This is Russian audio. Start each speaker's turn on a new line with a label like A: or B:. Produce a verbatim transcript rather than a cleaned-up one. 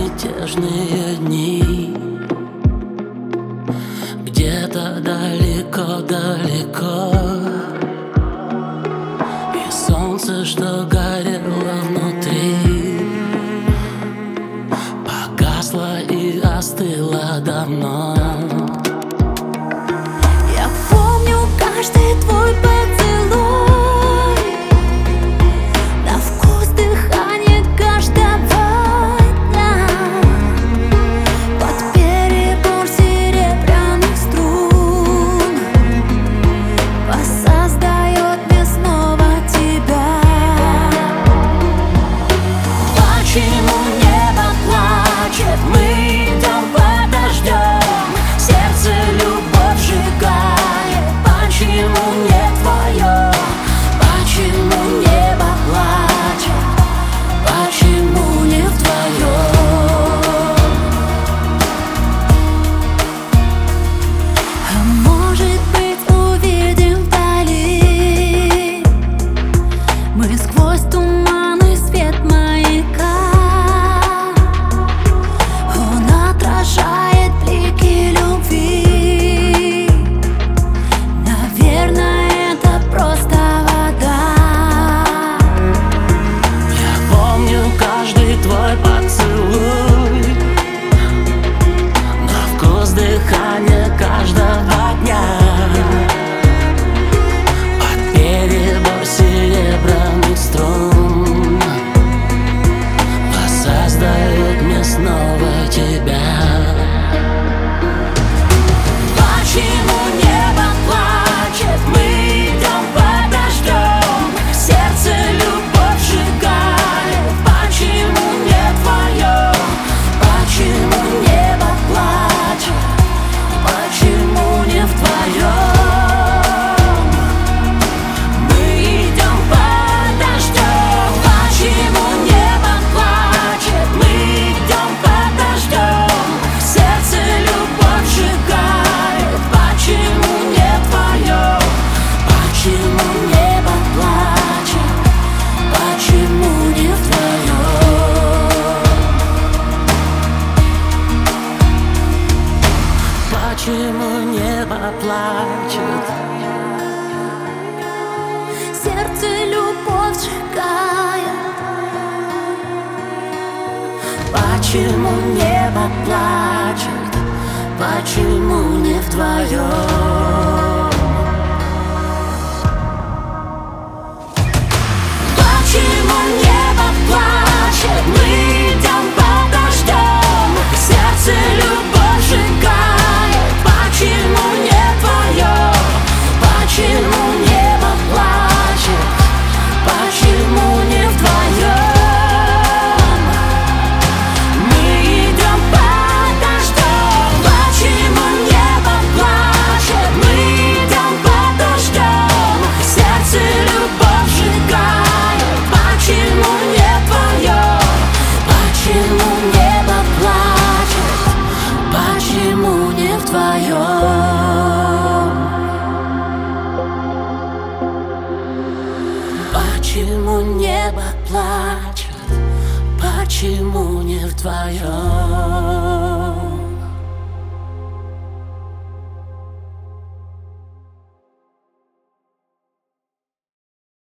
A: безмятежные дни. Где-то далеко-далеко, и солнце, что горело внутри, погасло и остыло давно.
B: Я помню каждый твой поцелуй, на вкус дыхания каждого дня. Под перебор серебряных струн воссоздает мне снова тебя.
A: Почему небо плачет? Мы идем под дождем, сердце любовь сжигает. Почему не твое? Почему небо плачет? Почему не вдвоем?
B: А может быть, увидим вдали мы сквозь туманный свет маяка. Он отражает блики любви. Наверное, это просто вода.
A: Я помню каждый твой поцелуй, на вкус дыхания каждого дня. Под перебор серебряных струн воссоздает мне снова тебя. Почему небо плачет? Мы идем под дождем, сердце любовь сжигает. Почему не твое? Почему небо плачет? Почему не вдвоем? Мы идем под дождем. Почему небо плачет? Мы идем под дождем, сердце любовь сжигает. Почему не твое? Почему небо плачет? Почему не вдвоем? Почему небо плачет?
B: Сердце любовь сжигает.
A: Почему небо плачет? Почему не вдвоем? Почему небо плачет? Мы